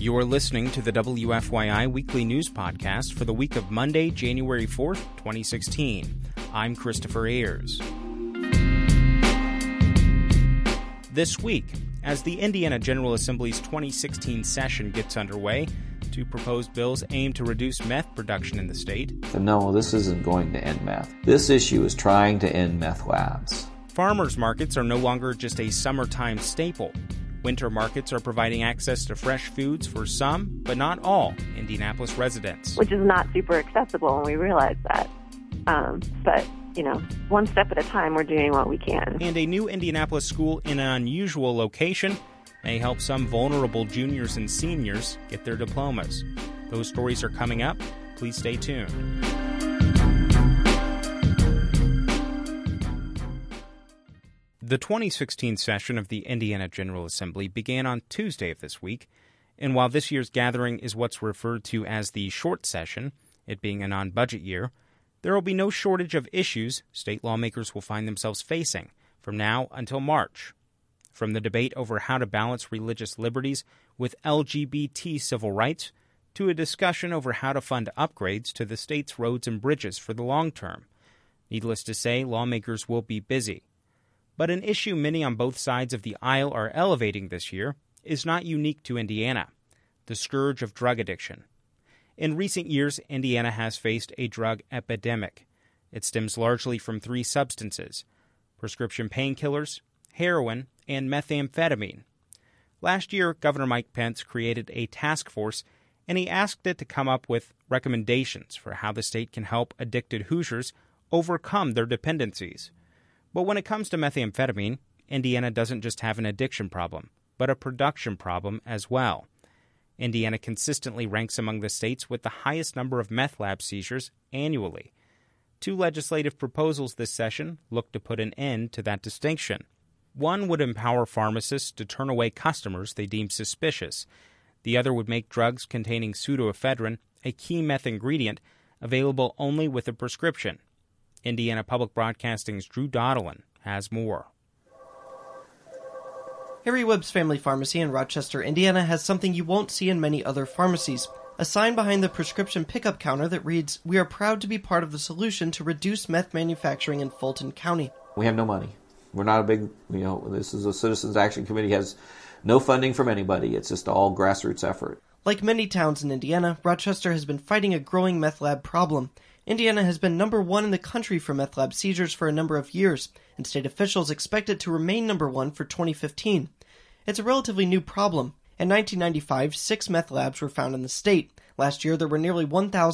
You are listening to the WFYI Weekly News Podcast for the week of Monday, January 4th, 2016. I'm Christopher Ayers. This week, as the Indiana General Assembly's 2016 session gets underway, two proposed bills aim to reduce meth production in the state. No, this isn't going to end meth. This issue is trying to end meth labs. Farmers markets are no longer just a summertime staple. Winter markets are providing access to fresh foods for some, but not all, Indianapolis residents. Which is not super acceptable, and we realize that. But, one step at a time, we're doing what we can. And a new Indianapolis school in an unusual location may help some vulnerable juniors and seniors get their diplomas. Those stories are coming up. Please stay tuned. The 2016 session of the Indiana General Assembly began on Tuesday of this week, and while this year's gathering is what's referred to as the short session, it being a non-budget year, there will be no shortage of issues state lawmakers will find themselves facing from now until March. From the debate over how to balance religious liberties with LGBT civil rights, to a discussion over how to fund upgrades to the state's roads and bridges for the long term. Needless to say, lawmakers will be busy. But an issue many on both sides of the aisle are elevating this year is not unique to Indiana: the scourge of drug addiction. In recent years, Indiana has faced a drug epidemic. It stems largely from three substances: prescription painkillers, heroin, and methamphetamine. Last year, Governor Mike Pence created a task force, and he asked it to come up with recommendations for how the state can help addicted Hoosiers overcome their dependencies. But when it comes to methamphetamine, Indiana doesn't just have an addiction problem, but a production problem as well. Indiana consistently ranks among the states with the highest number of meth lab seizures annually. Two legislative proposals this session look to put an end to that distinction. One would empower pharmacists to turn away customers they deem suspicious. The other would make drugs containing pseudoephedrine, a key meth ingredient, available only with a prescription. Indiana Public Broadcasting's Drew Doddelin has more. Harry Webb's Family Pharmacy in Rochester, Indiana has something you won't see in many other pharmacies. A sign behind the prescription pickup counter that reads, "We are proud to be part of the solution to reduce meth manufacturing in Fulton County." We have no money. We're not a big, this is a Citizens Action Committee, has no funding from anybody. It's just all grassroots effort. Like many towns in Indiana, Rochester has been fighting a growing meth lab problem. Indiana has been number one in the country for meth lab seizures for a number of years, and state officials expect it to remain number one for 2015. It's a relatively new problem. In 1995, 6 meth labs were found in the state. Last year, there were nearly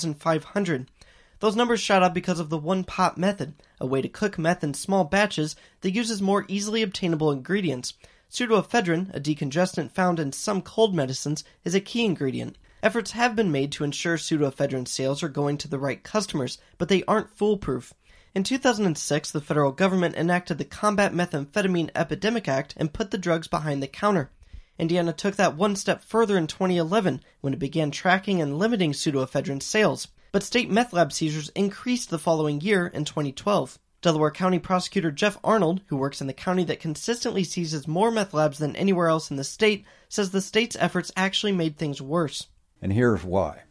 1,500. Those numbers shot up because of the one-pot method, a way to cook meth in small batches that uses more easily obtainable ingredients. Pseudoephedrine, a decongestant found in some cold medicines, is a key ingredient. Efforts have been made to ensure pseudoephedrine sales are going to the right customers, but they aren't foolproof. In 2006, the federal government enacted the Combat Methamphetamine Epidemic Act and put the drugs behind the counter. Indiana took that one step further in 2011 when it began tracking and limiting pseudoephedrine sales. But state meth lab seizures increased the following year in 2012. Delaware County Prosecutor Jeff Arnold, who works in the county that consistently seizes more meth labs than anywhere else in the state, says the state's efforts actually made things worse. And here's why.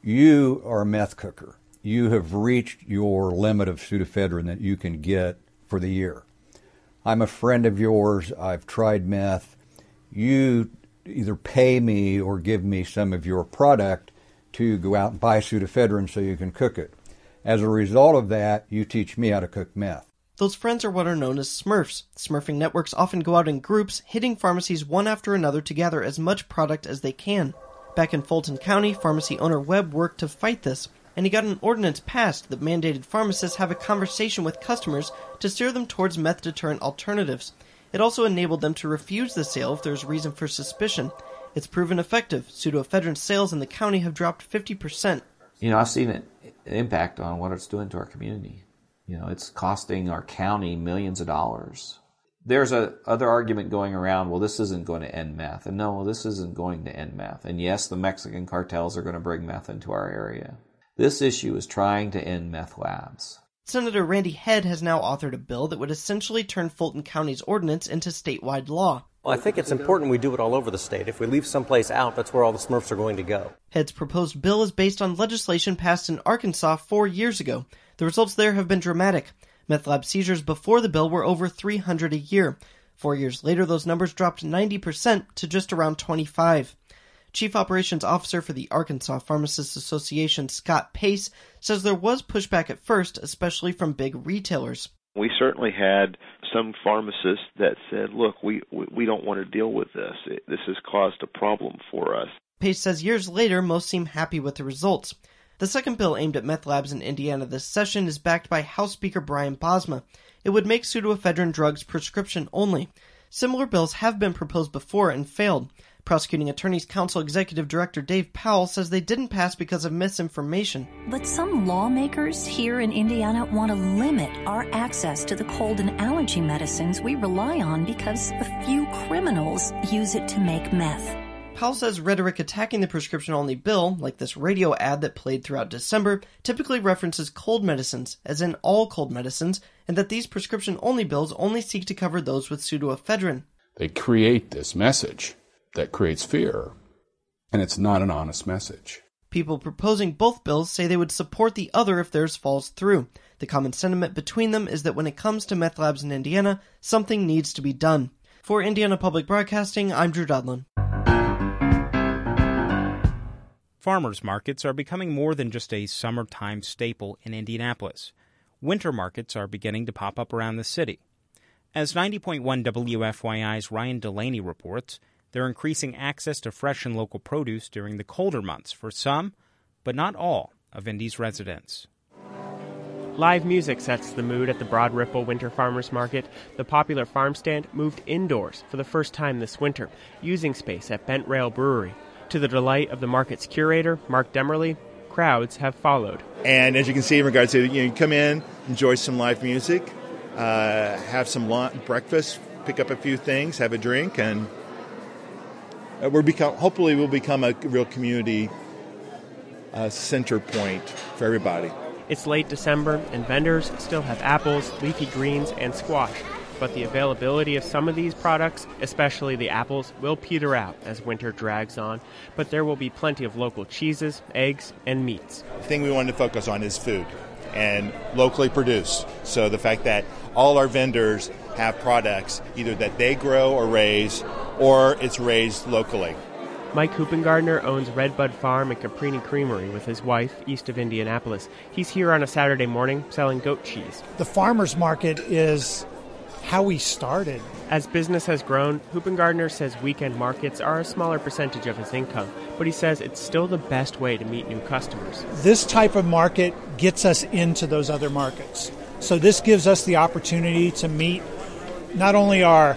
You are a meth cooker. You have reached your limit of pseudoephedrine that you can get for the year. I'm a friend of yours. I've tried meth. You either pay me or give me some of your product to go out and buy pseudoephedrine so you can cook it. As a result of that, you teach me how to cook meth. Those friends are what are known as Smurfs. Smurfing networks often go out in groups, hitting pharmacies one after another to gather as much product as they can. Back in Fulton County, pharmacy owner Webb worked to fight this, and he got an ordinance passed that mandated pharmacists have a conversation with customers to steer them towards meth-deterrent alternatives. It also enabled them to refuse the sale if there's reason for suspicion. It's proven effective. Pseudoephedrine sales in the county have dropped 50%. I've seen an impact on what it's doing to our community. It's costing our county millions of dollars. There's other argument going around, well, this isn't going to end meth. And no, this isn't going to end meth. And yes, the Mexican cartels are going to bring meth into our area. This issue is trying to end meth labs. Senator Randy Head has now authored a bill that would essentially turn Fulton County's ordinance into statewide law. Well, I think it's important we do it all over the state. If we leave someplace out, that's where all the Smurfs are going to go. Head's proposed bill is based on legislation passed in Arkansas 4 years ago. The results there have been dramatic. Meth lab seizures before the bill were over 300 a year. 4 years later, those numbers dropped 90% to just around 25. Chief Operations Officer for the Arkansas Pharmacists Association, Scott Pace, says there was pushback at first, especially from big retailers. We certainly had some pharmacists that said, look, we don't want to deal with this. This has caused a problem for us. Pace says years later, most seem happy with the results. The second bill aimed at meth labs in Indiana this session is backed by House Speaker Brian Bosma. It would make pseudoephedrine drugs prescription only. Similar bills have been proposed before and failed. Prosecuting Attorneys Council Executive Director Dave Powell says they didn't pass because of misinformation. But some lawmakers here in Indiana want to limit our access to the cold and allergy medicines we rely on because a few criminals use it to make meth. Powell says rhetoric attacking the prescription-only bill, like this radio ad that played throughout December, typically references cold medicines, as in all cold medicines, and that these prescription-only bills only seek to cover those with pseudoephedrine. They create this message that creates fear, and it's not an honest message. People proposing both bills say they would support the other if theirs falls through. The common sentiment between them is that when it comes to meth labs in Indiana, something needs to be done. For Indiana Public Broadcasting, I'm Drew Dudlin. Farmers markets are becoming more than just a summertime staple in Indianapolis. Winter markets are beginning to pop up around the city. As 90.1 WFYI's Ryan Delaney reports, they're increasing access to fresh and local produce during the colder months for some, but not all, of Indy's residents. Live music sets the mood at the Broad Ripple Winter Farmers Market. The popular farm stand moved indoors for the first time this winter, using space at Bent Rail Brewery. To the delight of the market's curator, Mark Demerly, crowds have followed. And as you can see in regards to, you come in, enjoy some live music, have some breakfast, pick up a few things, have a drink, and hopefully we'll become a real community center point for everybody. It's late December, and vendors still have apples, leafy greens, and squash. But the availability of some of these products, especially the apples, will peter out as winter drags on. But there will be plenty of local cheeses, eggs, and meats. The thing we wanted to focus on is food and locally produced. So the fact that all our vendors have products either that they grow or raise, or it's raised locally. Mike Hoopengardner owns Redbud Farm and Caprini Creamery with his wife east of Indianapolis. He's here on a Saturday morning selling goat cheese. The farmers market is how we started. As business has grown, Hoopengardner says weekend markets are a smaller percentage of his income, but he says it's still the best way to meet new customers. This type of market gets us into those other markets. So this gives us the opportunity to meet not only our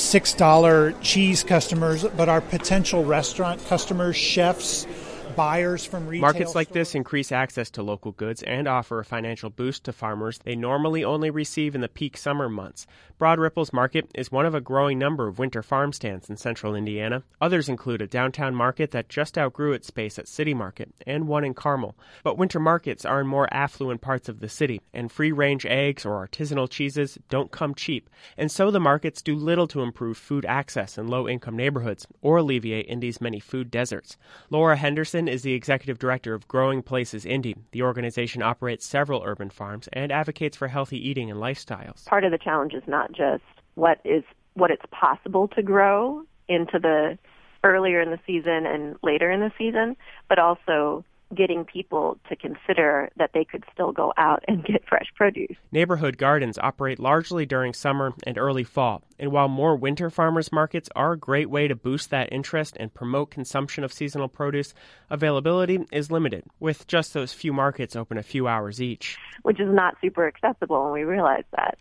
$6 cheese customers, but our potential restaurant customers, chefs, buyers from retail Markets like stores. this increase access to local goods and offer a financial boost to farmers they normally only receive in the peak summer months. Broad Ripple's market is one of a growing number of winter farm stands in central Indiana. Others include a downtown market that just outgrew its space at City Market and one in Carmel. But winter markets are in more affluent parts of the city, and free-range eggs or artisanal cheeses don't come cheap. And so the markets do little to improve food access in low-income neighborhoods or alleviate Indy's many food deserts. Laura Henderson is the executive director of Growing Places Indy. The organization operates several urban farms and advocates for healthy eating and lifestyles. Part of the challenge is not just what it's possible to grow into the earlier in the season and later in the season, but also getting people to consider that they could still go out and get fresh produce. Neighborhood gardens operate largely during summer and early fall, and while more winter farmers markets are a great way to boost that interest and promote consumption of seasonal produce, availability is limited, with just those few markets open a few hours each. Which is not super accessible, and we realize that.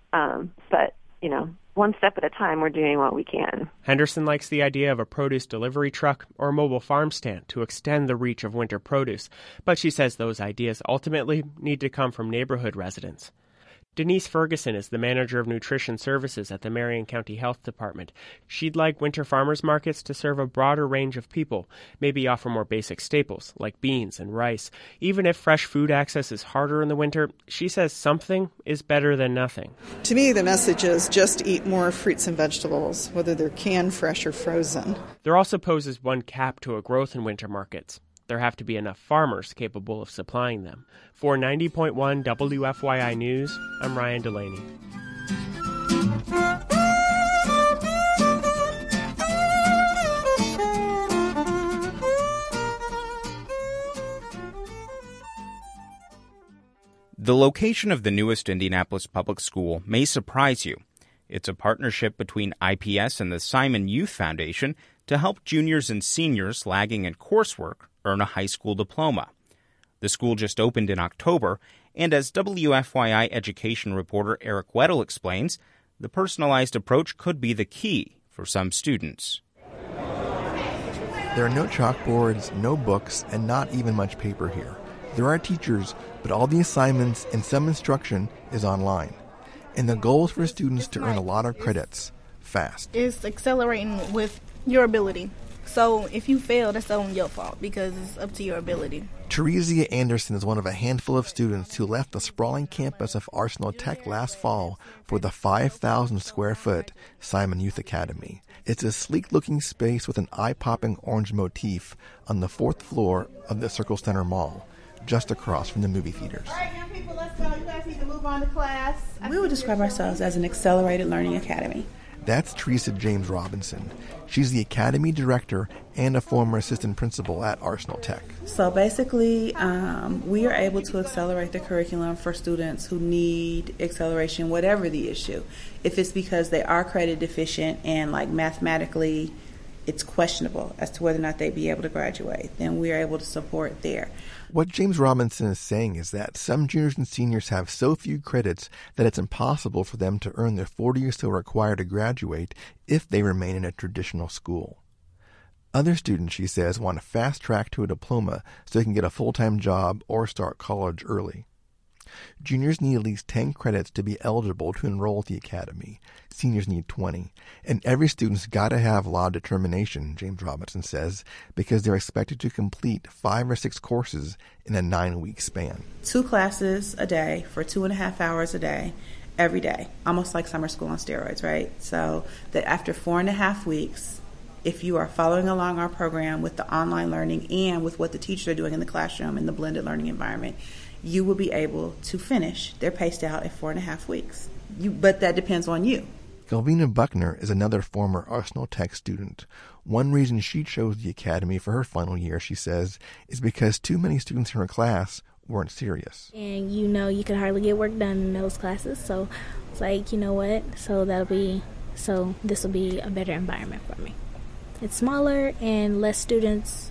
But, one step at a time, we're doing what we can. Henderson likes the idea of a produce delivery truck or a mobile farm stand to extend the reach of winter produce, but she says those ideas ultimately need to come from neighborhood residents. Denise Ferguson is the manager of nutrition services at the Marion County Health Department. She'd like winter farmers markets to serve a broader range of people, maybe offer more basic staples like beans and rice. Even if fresh food access is harder in the winter, she says something is better than nothing. To me, the message is just eat more fruits and vegetables, whether they're canned, fresh, or frozen. There also poses one cap to a growth in winter markets. There have to be enough farmers capable of supplying them. For 90.1 WFYI News, I'm Ryan Delaney. The location of the newest Indianapolis Public School may surprise you. It's a partnership between IPS and the Simon Youth Foundation to help juniors and seniors lagging in coursework earn a high school diploma. The school just opened in October, and as WFYI education reporter Eric Weddle explains, the personalized approach could be the key for some students. There are no chalkboards, no books, and not even much paper here. There are teachers, but all the assignments and some instruction is online. And the goal is for students to earn a lot of credits fast. It's accelerating with your ability. So if you fail, that's only your fault because it's up to your ability. Teresia Anderson is one of a handful of students who left the sprawling campus of Arsenal Tech last fall for the 5,000 square foot Simon Youth Academy. It's a sleek-looking space with an eye-popping orange motif on the 4th floor of the Circle Center Mall, just across from the movie theaters. All right, young people, let's go. You guys need to move on to class. We would describe ourselves as an accelerated learning academy. That's Teresa James Robinson. She's the academy director and a former assistant principal at Arsenal Tech. So basically, we are able to accelerate the curriculum for students who need acceleration, whatever the issue. If it's because they are credit deficient and like mathematically it's questionable as to whether or not they'd be able to graduate, then we are able to support there. What James Robinson is saying is that some juniors and seniors have so few credits that it's impossible for them to earn the 40 or so required to graduate if they remain in a traditional school. Other students, she says, want a fast track to a diploma so they can get a full-time job or start college early. Juniors need at least 10 credits to be eligible to enroll at the academy. Seniors need 20. And every student's got to have a lot of determination, James Robinson says, because they're expected to complete 5 or 6 courses in a 9-week span. 2 classes a day for 2.5 hours a day, every day, almost like summer school on steroids, right? So that after 4.5 weeks, if you are following along our program with the online learning and with what the teachers are doing in the classroom in the blended learning environment, you will be able to finish. They're paced out at 4.5 weeks. But that depends on you. Galvina Buckner is another former Arsenal Tech student. One reason she chose the academy for her final year, she says, is because too many students in her class weren't serious. And you could hardly get work done in those classes, so it's like, you know what, so this will be a better environment for me. It's smaller and less students,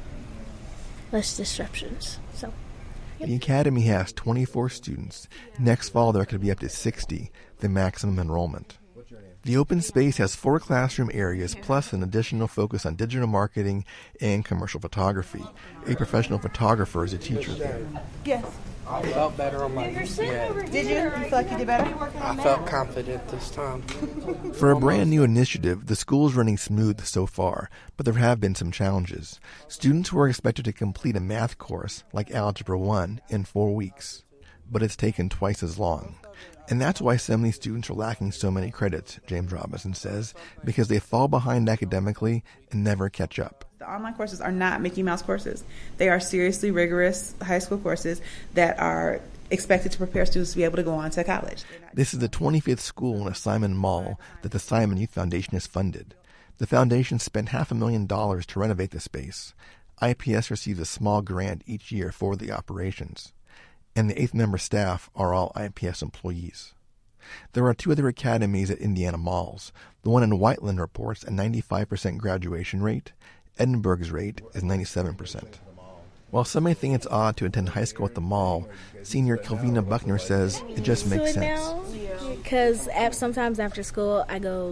less disruptions. So the academy has 24 students. Next fall, there could be up to 60, the maximum enrollment. The open space has 4 classroom areas plus an additional focus on digital marketing and commercial photography. A professional photographer is a teacher there. Yes. I felt better on my ECA. Did you? You feel like you did better? I felt confident this time. For a brand new initiative, the school is running smooth so far, but there have been some challenges. Students were expected to complete a math course like Algebra 1 in 4 weeks, but it's taken twice as long. And that's why so many students are lacking so many credits, James Robinson says, because they fall behind academically and never catch up. The online courses are not Mickey Mouse courses. They are seriously rigorous high school courses that are expected to prepare students to be able to go on to college. This is the 25th school in a Simon Mall that the Simon Youth Foundation has funded. The foundation spent $500,000 to renovate the space. IPS receives a small grant each year for the operations. And the 8th-member staff are all IPS employees. There are 2 other academies at Indiana malls. The one in Whiteland reports a 95% graduation rate. Edinburgh's rate is 97%. While some may think it's odd to attend high school at the mall, senior Calvina Buckner says it just makes sense. Because sometimes after school,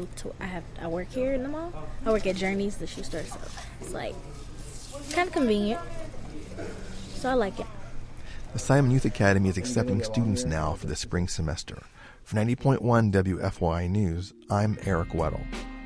I work here in the mall. I work at Journeys, the shoe store, so it's like kind of convenient. So I like it. The Simon Youth Academy is accepting students now for the spring semester. For 90.1 WFYI News, I'm Eric Weddle.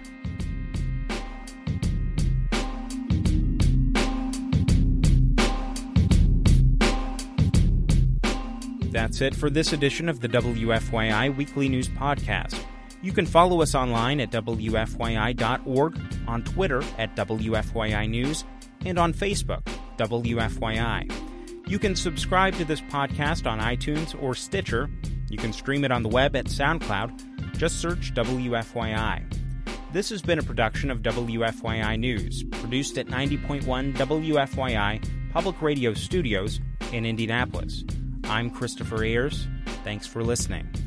That's it for this edition of the WFYI Weekly News Podcast. You can follow us online at WFYI.org, on Twitter at WFYI News, and on Facebook, WFYI. You can subscribe to this podcast on iTunes or Stitcher. You can stream it on the web at SoundCloud. Just search WFYI. This has been a production of WFYI News, produced at 90.1 WFYI Public Radio Studios in Indianapolis. I'm Christopher Ayers. Thanks for listening.